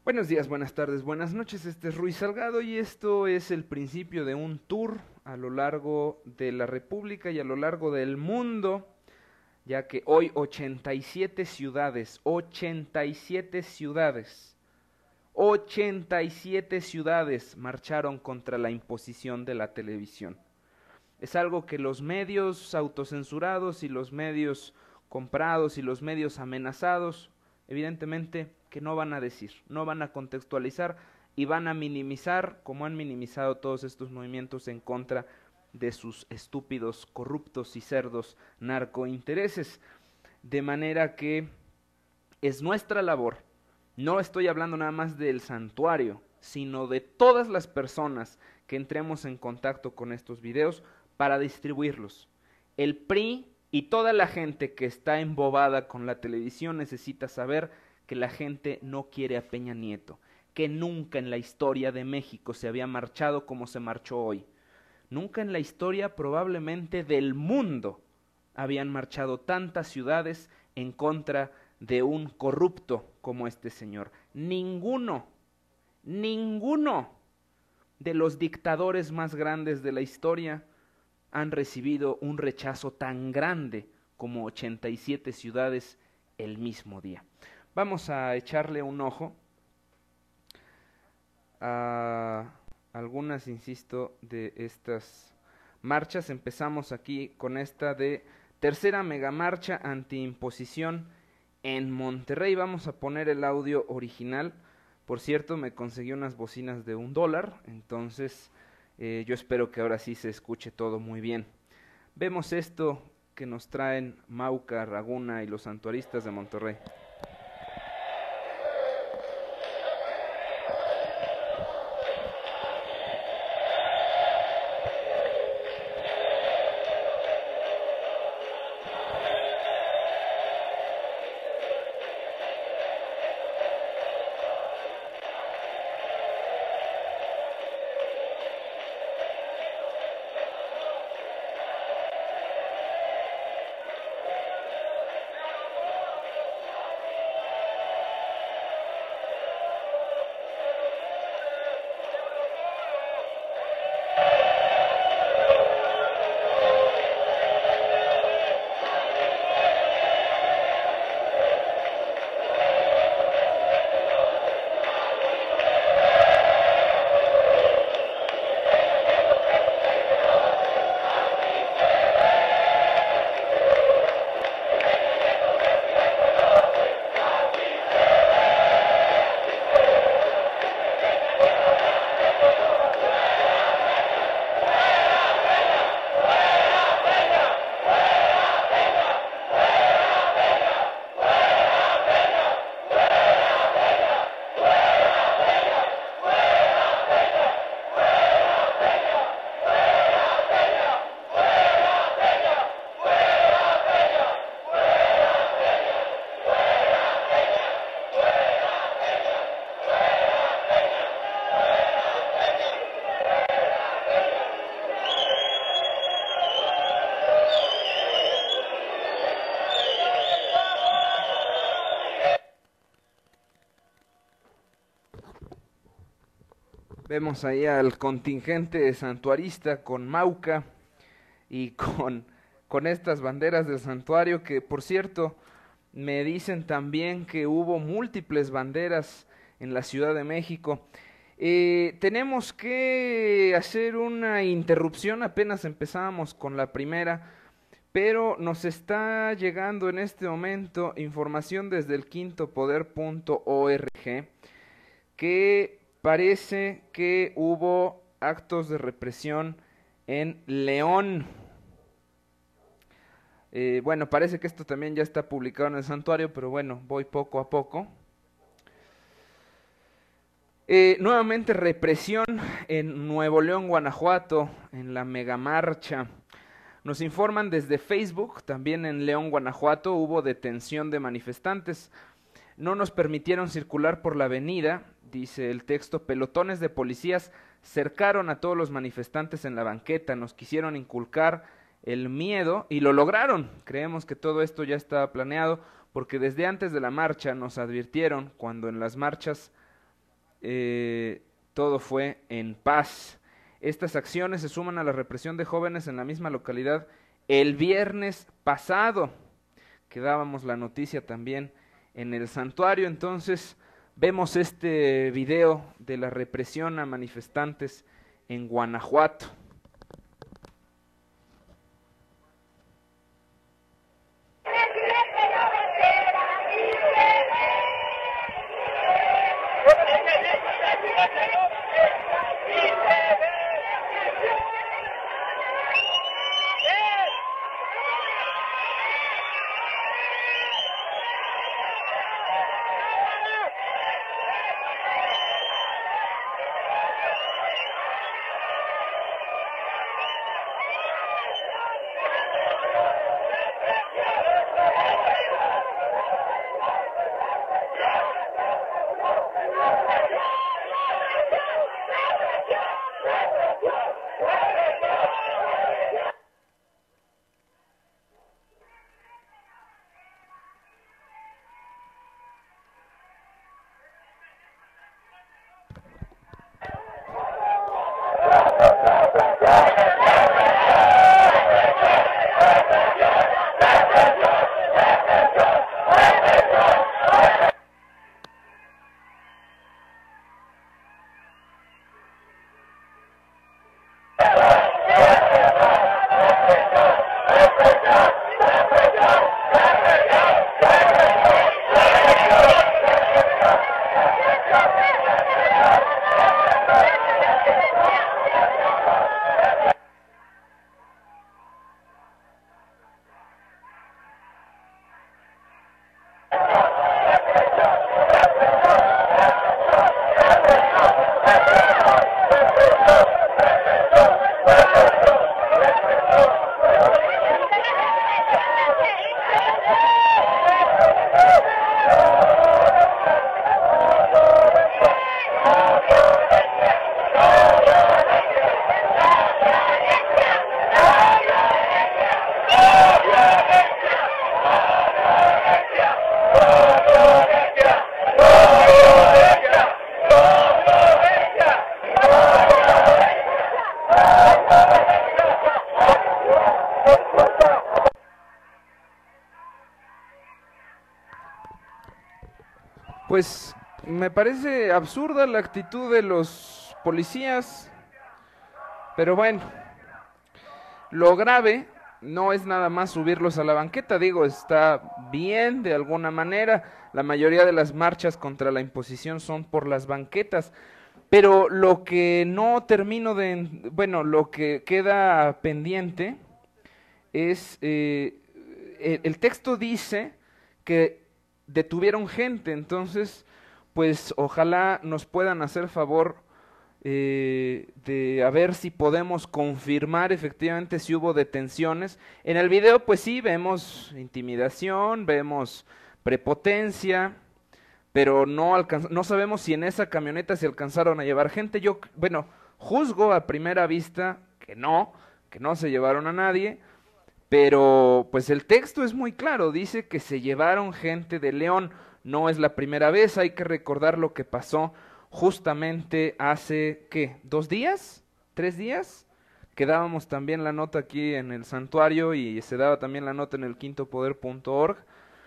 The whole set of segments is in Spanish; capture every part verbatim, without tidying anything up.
Buenos días, buenas tardes, buenas noches, este es Ruiz Salgado y esto es el principio de un tour a lo largo de la República y a lo largo del mundo, ya que hoy ochenta y siete ciudades, ochenta y siete ciudades, ochenta y siete ciudades marcharon contra la imposición de la televisión. Es algo que los medios autocensurados y los medios comprados y los medios amenazados, evidentemente que no van a decir, no van a contextualizar y van a minimizar, como han minimizado todos estos movimientos en contra de sus estúpidos, corruptos y cerdos narcointereses. De manera que es nuestra labor, no estoy hablando nada más del santuario, sino de todas las personas que entremos en contacto con estos videos para distribuirlos. El P R I y toda la gente que está embobada con la televisión necesita saber que la gente no quiere a Peña Nieto, que nunca en la historia de México se había marchado como se marchó hoy. Nunca en la historia probablemente del mundo habían marchado tantas ciudades en contra de un corrupto como este señor. Ninguno, ninguno de los dictadores más grandes de la historia han recibido un rechazo tan grande como ochenta y siete ciudades el mismo día. Vamos a echarle un ojo a algunas, insisto, de estas marchas. Empezamos aquí con esta de tercera megamarcha antiimposición en Monterrey. Vamos a poner el audio original. Por cierto, me conseguí unas bocinas de un dólar, entonces eh, yo espero que ahora sí se escuche todo muy bien. Vemos esto que nos traen Mauca, Raguna y los santuaristas de Monterrey. Vemos ahí al contingente santuarista con Mauca y con, con estas banderas del santuario, que por cierto me dicen también que hubo múltiples banderas en la Ciudad de México. Eh, tenemos que hacer una interrupción, apenas empezábamos con la primera, pero nos está llegando en este momento información desde el quinto poder punto org que parece que hubo actos de represión en León. Eh, bueno, parece que esto también ya está publicado en el santuario, pero bueno, voy poco a poco. Eh, nuevamente represión en Nuevo León, Guanajuato, en la megamarcha. Nos informan desde Facebook, también en León, Guanajuato, hubo detención de manifestantes. No nos permitieron circular por la avenida, dice el texto. Pelotones de policías cercaron a todos los manifestantes en la banqueta, nos quisieron inculcar el miedo y lo lograron. Creemos que todo esto ya estaba planeado porque desde antes de la marcha nos advirtieron, cuando en las marchas eh, todo fue en paz. Estas acciones se suman a la represión de jóvenes en la misma localidad el viernes pasado, que dábamos la noticia también en el santuario. Entonces vemos este video de la represión a manifestantes en Guanajuato. Pues me parece absurda la actitud de los policías, pero bueno, lo grave no es nada más subirlos a la banqueta, digo, está bien de alguna manera, la mayoría de las marchas contra la imposición son por las banquetas, pero lo que no termino de, bueno, lo que queda pendiente es, eh, el, el texto dice que detuvieron gente, entonces pues ojalá nos puedan hacer favor eh, de a ver si podemos confirmar efectivamente si hubo detenciones. En el video pues sí vemos intimidación, vemos prepotencia, pero no alcanz- no sabemos si en esa camioneta se alcanzaron a llevar gente. Yo, bueno, juzgo a primera vista que no, que no se llevaron a nadie, pero pues el texto es muy claro, dice que se llevaron gente de León, no es la primera vez, hay que recordar lo que pasó justamente hace, ¿qué? ¿Dos días? ¿Tres días? Que dábamos también la nota aquí en el santuario y se daba también la nota en el quintopoder punto org.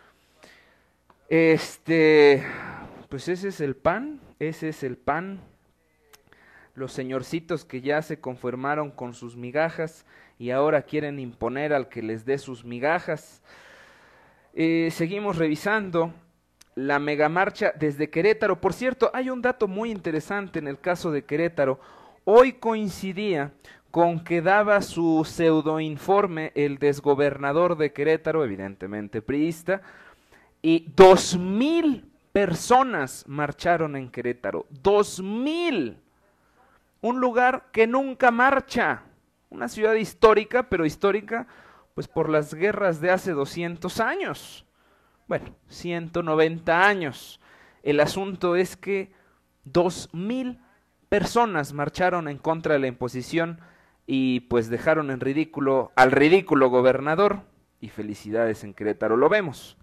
Este, pues ese es el pan, ese es el pan. Los señorcitos que ya se conformaron con sus migajas y ahora quieren imponer al que les dé sus migajas. Eh, seguimos revisando la megamarcha desde Querétaro. Por cierto, hay un dato muy interesante en el caso de Querétaro. Hoy coincidía con que daba su pseudoinforme el desgobernador de Querétaro, evidentemente priista, y dos mil personas marcharon en Querétaro. Dos mil. Un lugar que nunca marcha. Una ciudad histórica, pero histórica pues por las guerras de hace doscientos años. Bueno, ciento noventa años. El asunto es que dos mil personas marcharon en contra de la imposición y pues dejaron en ridículo al ridículo gobernador. Y felicidades en Querétaro, lo vemos.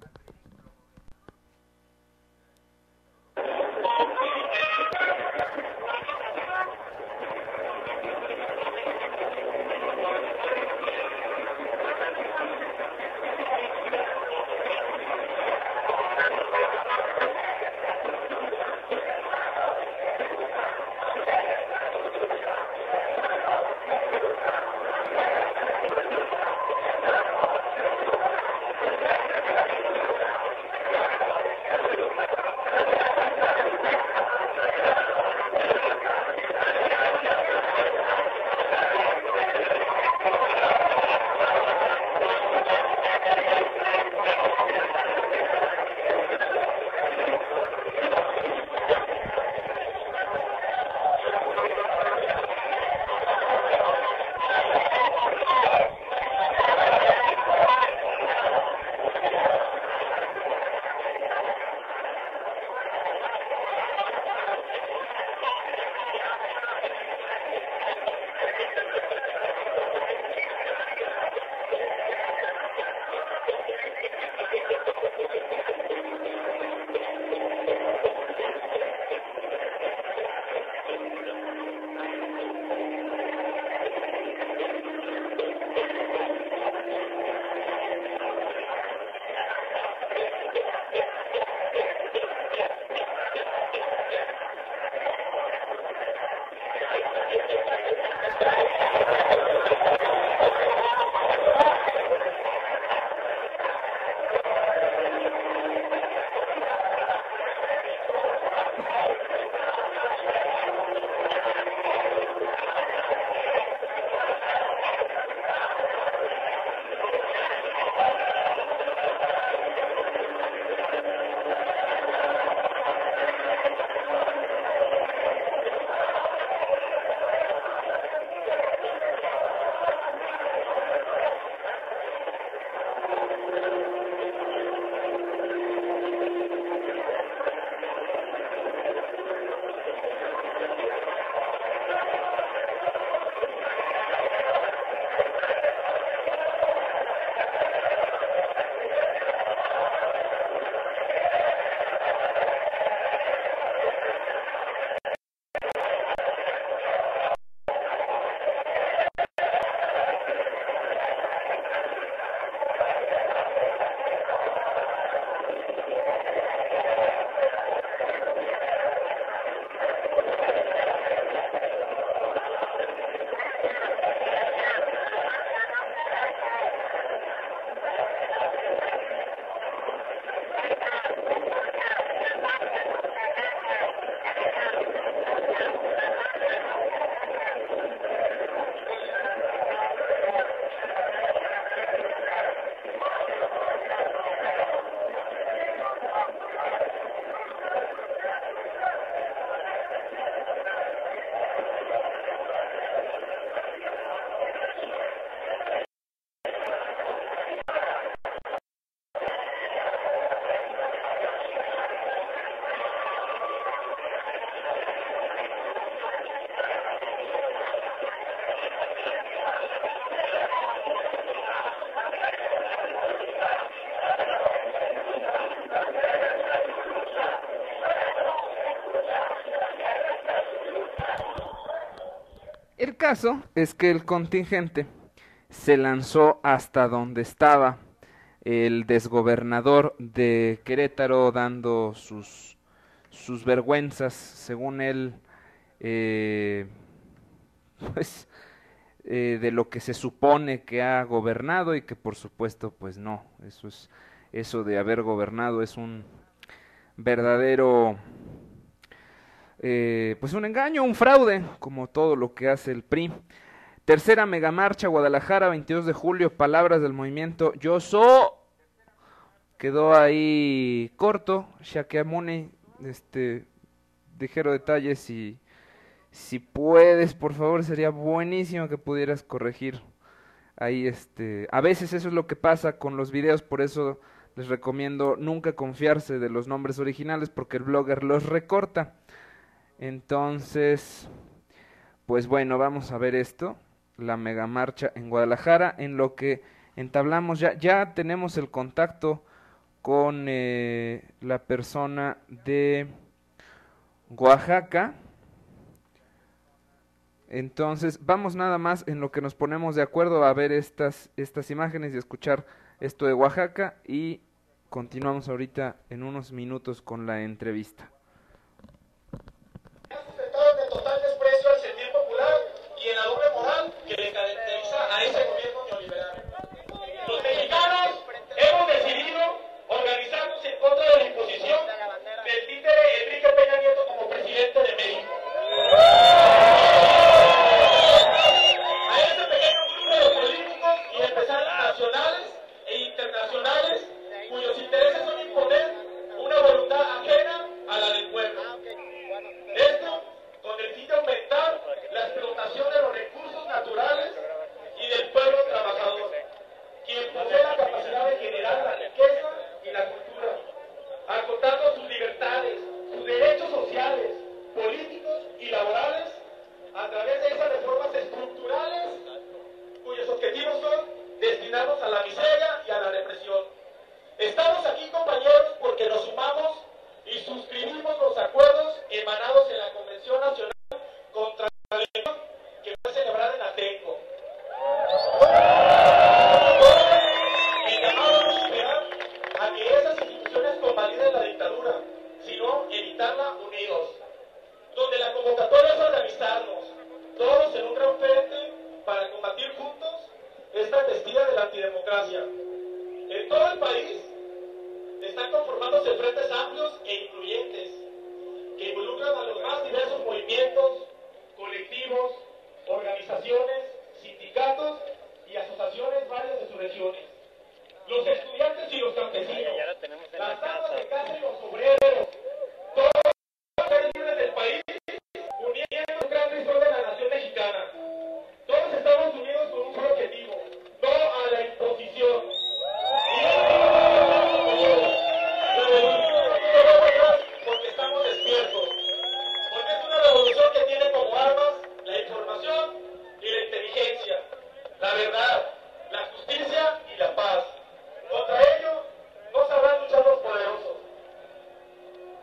El caso es que el contingente se lanzó hasta donde estaba el desgobernador de Querétaro dando sus, sus vergüenzas, según él, eh, pues eh, de lo que se supone que ha gobernado y que por supuesto pues no, eso es eso de haber gobernado es un verdadero eh, pues un engaño, un fraude, como todo lo que hace el P R I. Tercera megamarcha, Guadalajara, veintidós de julio, palabras del movimiento Yo So. Quedó ahí corto, Shakyamuni, este, dijero detalles y si puedes, por favor, sería buenísimo que pudieras corregir ahí, este, a veces eso es lo que pasa con los videos, por eso les recomiendo nunca confiarse de los nombres originales porque el blogger los recorta. Entonces, pues bueno, vamos a ver esto, la mega marcha en Guadalajara, en lo que entablamos ya, ya tenemos el contacto con eh, la persona de Oaxaca. Entonces, vamos nada más en lo que nos ponemos de acuerdo a ver estas, estas imágenes y escuchar esto de Oaxaca y continuamos ahorita en unos minutos con la entrevista. De total desprecio al sentir popular y en la doble moral que le caracteriza a ese gobierno neoliberal. Los mexicanos hemos decidido organizarnos en contra de la imposición del títere Enrique Peña Nieto como presidente de México. A ese pequeño grupo de políticos y empresarios nacionales e internacionales cuyos intereses son imponer una voluntad ajena a la del pueblo. Esto con el fin de aumentar la explotación de los recursos naturales y del pueblo trabajador, quien posee la capacidad de generar la riqueza y la cultura, acotando sus libertades, sus derechos sociales, políticos y laborales a través de esas reformas estructurales cuyos objetivos son destinarnos a la miseria y a la represión. Estamos aquí, compañeros, porque nos sumamos y suscribimos los acuerdos emanados en la Convención Nacional contra la Rebelión que fue celebrada en Atenco. El llamado no esperar a que esas instituciones convaliden la dictadura, sino evitarla unidos. Donde la convocatoria es organizarnos, todos en un gran frente, para combatir juntos esta embestida de la antidemocracia. En todo el país están conformándose frentes amplios e incluyentes que involucran a los más diversos movimientos, colectivos, organizaciones, sindicatos y asociaciones varias de sus regiones. Los estudiantes y los campesinos, las damas de casa y los obreros, todos los seres libres del país, uniendo un gran ritual de la nación mexicana. Todos estamos unidos con un solo objetivo, no a la imposición. Y porque estamos despiertos, porque es una revolución que tiene como armas la información y la inteligencia, la verdad, la justicia y la paz. Contra ello no sabrán luchar los poderosos.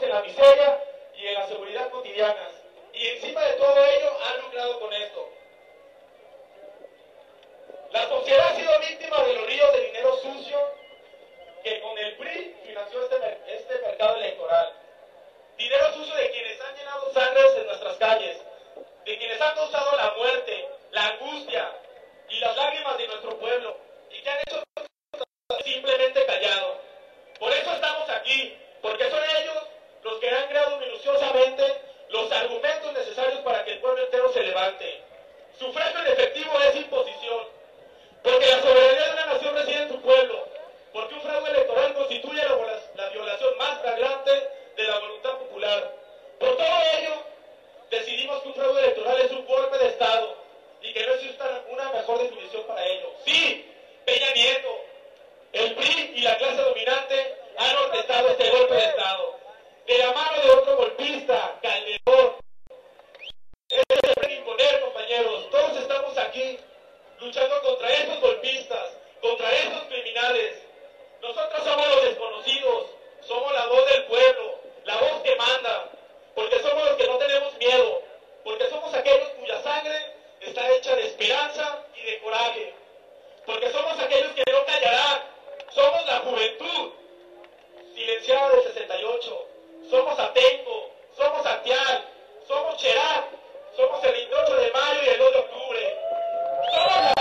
en la miseria y en la seguridad cotidianas. Y encima de todo ello han lucrado con esto. La sociedad ha sido víctima de los ríos de dinero sucio que con el P R I financió este, este mercado electoral. Dinero sucio de quienes han llenado sangres en nuestras calles, de quienes han causado la muerte, la angustia y las lágrimas de nuestro pueblo, y que han hecho simplemente callado. Por eso estamos aquí, porque son ellos los que han creado minuciosamente los argumentos necesarios para que el pueblo entero se levante. Sufragio en efectivo es imposición, porque la soberanía de una nación reside en su pueblo, porque un fraude electoral constituye la, la violación más flagrante de la voluntad popular. Por todo ello, decidimos que un fraude electoral es un golpe de Estado y que no existe una mejor definición para ello. Sí, Peña Nieto, el P R I y la clase dominante han orquestado este golpe de Estado. De la mano de otro golpista, Calderón. Es de imponer, compañeros. Todos estamos aquí luchando contra esos golpistas, contra esos criminales. Nosotros somos los desconocidos, somos la voz del pueblo, la voz que manda, porque somos los que no tenemos miedo, porque somos aquellos cuya sangre está hecha de esperanza y de coraje, porque somos aquellos que no callarán, somos la juventud silenciada del sesenta y ocho, somos Atenco, somos Actial, somos Cherat, somos el veintiocho de mayo y el dos de octubre, somos la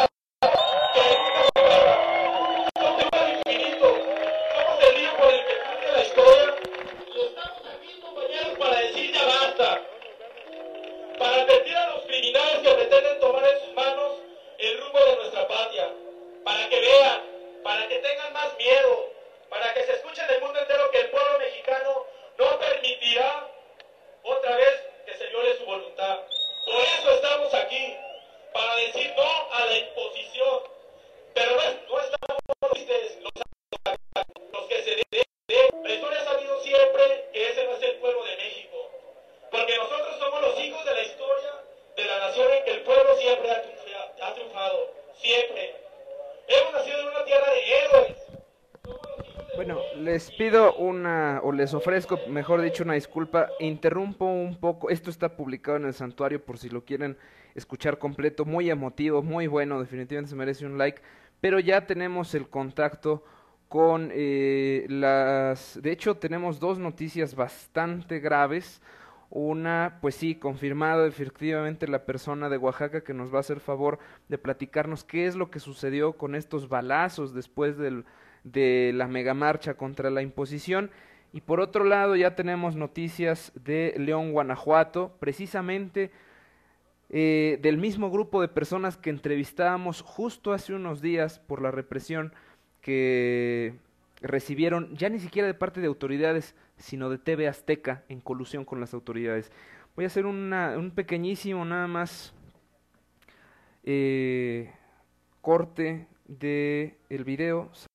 para advertir a los criminales que pretenden tomar en sus manos el rumbo de nuestra patria, para que vean, para que tengan más miedo, para que se escuche en el mundo entero que el pueblo mexicano no permitirá otra vez que se viole su voluntad. Por eso estamos aquí, para decir no a la imposición, pero no, es, no estamos tristes los, los que se deben. La historia ha sabido siempre que ese no es el pueblo de México. Porque nosotros somos los hijos de la historia de la nación en que el pueblo siempre ha triunfado, ha triunfado, siempre. Hemos nacido en una tierra de héroes. De bueno, les pido una, o les ofrezco, mejor dicho, una disculpa. Interrumpo un poco, esto está publicado en el Santuario por si lo quieren escuchar completo, muy emotivo, muy bueno, definitivamente se merece un like. Pero ya tenemos el contacto con eh, las... De hecho, tenemos dos noticias bastante graves. Una, pues sí, confirmado efectivamente la persona de Oaxaca que nos va a hacer favor de platicarnos qué es lo que sucedió con estos balazos después del, de la megamarcha contra la imposición. Y por otro lado ya tenemos noticias de León, Guanajuato, precisamente eh, del mismo grupo de personas que entrevistábamos justo hace unos días por la represión que recibieron ya ni siquiera de parte de autoridades, sino de T V Azteca en colusión con las autoridades. Voy a hacer una, un pequeñísimo nada más eh, corte de el video.